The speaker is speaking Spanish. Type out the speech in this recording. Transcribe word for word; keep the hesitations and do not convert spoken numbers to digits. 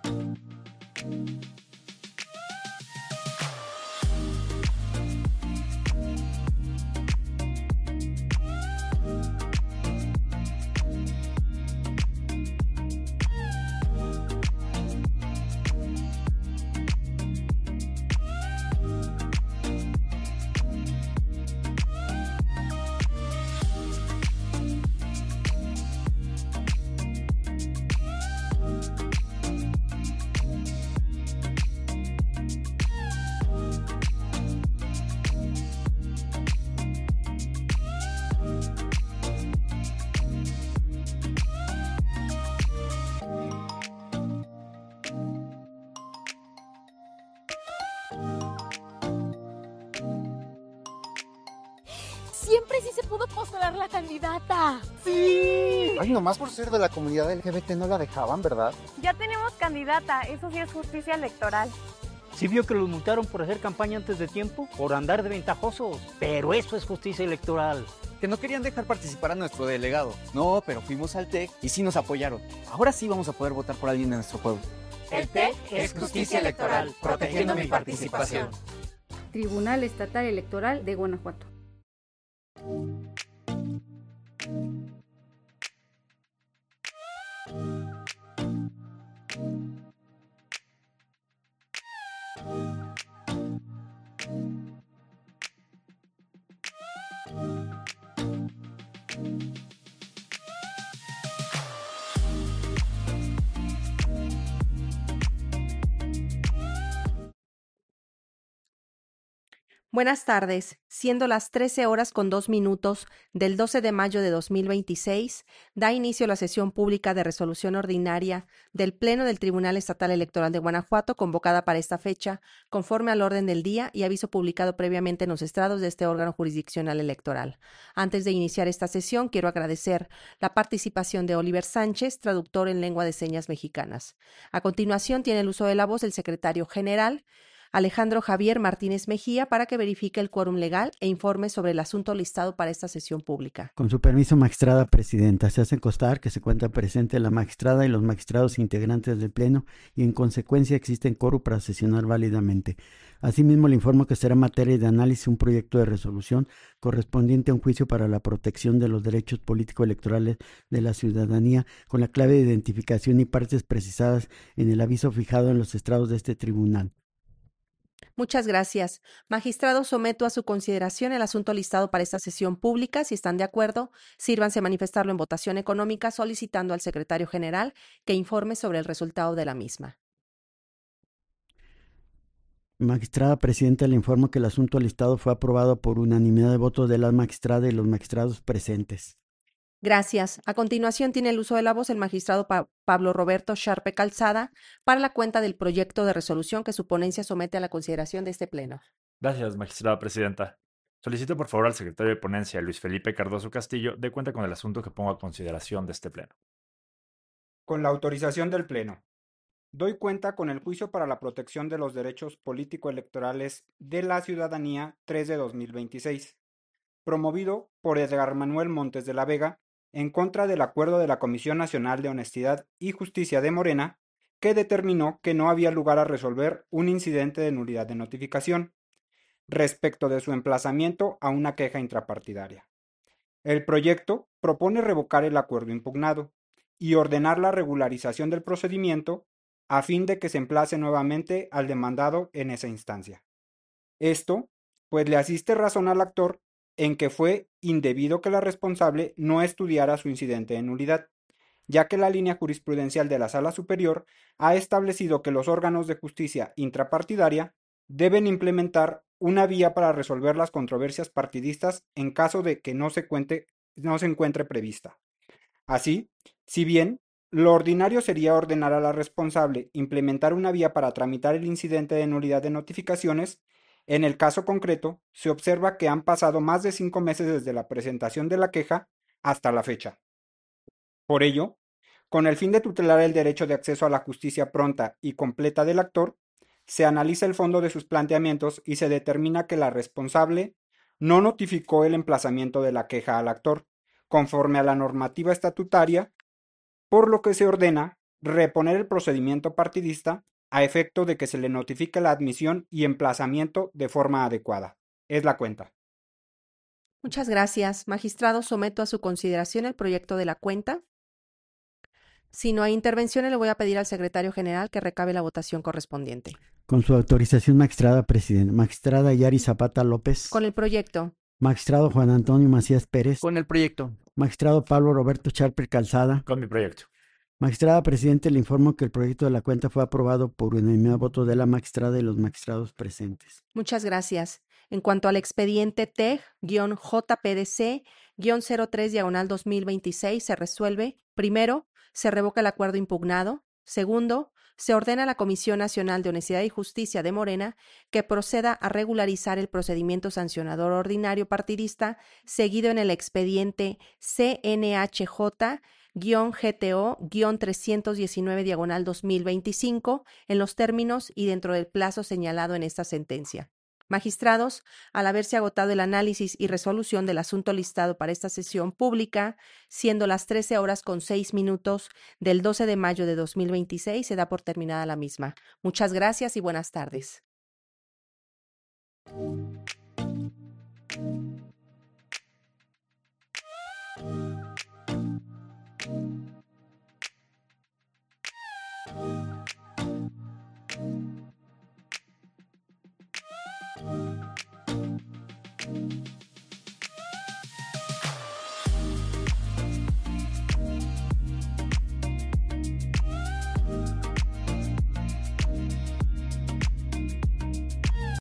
Siempre sí se pudo postular la candidata. ¡Sí! Ay, nomás por ser de la comunidad L G B T no la dejaban, ¿verdad? Ya tenemos candidata, eso sí es justicia electoral. ¿Sí vio que los multaron por hacer campaña antes de tiempo? Por andar de ventajosos. Pero eso es justicia electoral. Que no querían dejar participar a nuestro delegado. No, pero fuimos al T E C y sí nos apoyaron. Ahora sí vamos a poder votar por alguien de nuestro pueblo. El T E C es justicia electoral, protegiendo mi participación. Tribunal Estatal Electoral de Guanajuato. Buenas tardes. Siendo las trece horas con dos minutos del doce de mayo de dos mil veintiséis, da inicio la sesión pública de resolución ordinaria del Pleno del Tribunal Estatal Electoral de Guanajuato, convocada para esta fecha, conforme al orden del día y aviso publicado previamente en los estrados de este órgano jurisdiccional electoral. Antes de iniciar esta sesión, quiero agradecer la participación de Oliver Sánchez, traductor en lengua de señas mexicanas. A continuación, tiene el uso de la voz el secretario general, Alejandro Javier Martínez Mejía, para que verifique el quórum legal e informe sobre el asunto listado para esta sesión pública. Con su permiso, magistrada presidenta, se hace constar que se encuentra presente la magistrada y los magistrados integrantes del Pleno y en consecuencia existen quórum para sesionar válidamente. Asimismo, le informo que será materia de análisis un proyecto de resolución correspondiente a un juicio para la protección de los derechos político-electorales de la ciudadanía con la clave de identificación y partes precisadas en el aviso fijado en los estrados de este tribunal. Muchas gracias. Magistrado, someto a su consideración el asunto listado para esta sesión pública. Si están de acuerdo, sírvanse a manifestarlo en votación económica, solicitando al secretario general que informe sobre el resultado de la misma. Magistrada presidenta, le informo que el asunto listado fue aprobado por unanimidad de votos de la magistrada y los magistrados presentes. Gracias. A continuación tiene el uso de la voz el magistrado pa Pablo Roberto Sharpe Calzada para la cuenta del proyecto de resolución que su ponencia somete a la consideración de este Pleno. Gracias, magistrada presidenta. Solicito por favor al secretario de ponencia, Luis Felipe Cardoso Castillo, dé cuenta con el asunto que pongo a consideración de este Pleno. Con la autorización del Pleno, doy cuenta con el juicio para la protección de los derechos político-electorales de la ciudadanía tres de dos mil veintiséis, promovido por Edgar Manuel Montes de la Vega, en contra del acuerdo de la Comisión Nacional de Honestidad y Justicia de Morena, que determinó que no había lugar a resolver un incidente de nulidad de notificación, respecto de su emplazamiento a una queja intrapartidaria. El proyecto propone revocar el acuerdo impugnado y ordenar la regularización del procedimiento a fin de que se emplace nuevamente al demandado en esa instancia. Esto, pues le asiste razón al actor en que fue indebido que la responsable no estudiara su incidente de nulidad, ya que la línea jurisprudencial de la Sala Superior ha establecido que los órganos de justicia intrapartidaria deben implementar una vía para resolver las controversias partidistas en caso de que no se, cuente, no se encuentre prevista. Así, si bien lo ordinario sería ordenar a la responsable implementar una vía para tramitar el incidente de nulidad de notificaciones, en el caso concreto, se observa que han pasado más de cinco meses desde la presentación de la queja hasta la fecha. Por ello, con el fin de tutelar el derecho de acceso a la justicia pronta y completa del actor, se analiza el fondo de sus planteamientos y se determina que la responsable no notificó el emplazamiento de la queja al actor, conforme a la normativa estatutaria, por lo que se ordena reponer el procedimiento partidista a efecto de que se le notifique la admisión y emplazamiento de forma adecuada. Es la cuenta. Muchas gracias. Magistrado, someto a su consideración el proyecto de la cuenta. Si no hay intervenciones, le voy a pedir al secretario general que recabe la votación correspondiente. Con su autorización, magistrada presidenta. Magistrada Yari Zapata López. Con el proyecto. Magistrado Juan Antonio Macías Pérez. Con el proyecto. Magistrado Pablo Roberto Charper Calzada. Con mi proyecto. Magistrada presidente, le informo que el proyecto de la cuenta fue aprobado por unanimidad de voto de la magistrada y los magistrados presentes. Muchas gracias. En cuanto al expediente T E G-J P D C-cero tres diagonal dos mil veintiséis, se resuelve. Primero, se revoca el acuerdo impugnado. Segundo, se ordena a la Comisión Nacional de Honestidad y Justicia de Morena que proceda a regularizar el procedimiento sancionador ordinario partidista seguido en el expediente C N H J G T O trescientos diecinueve diagonal dos mil veinticinco en los términos y dentro del plazo señalado en esta sentencia. Magistrados, al haberse agotado el análisis y resolución del asunto listado para esta sesión pública, siendo las trece horas con seis minutos del doce de mayo de dos mil veintiséis, se da por terminada la misma. Muchas gracias y buenas tardes. Thank you.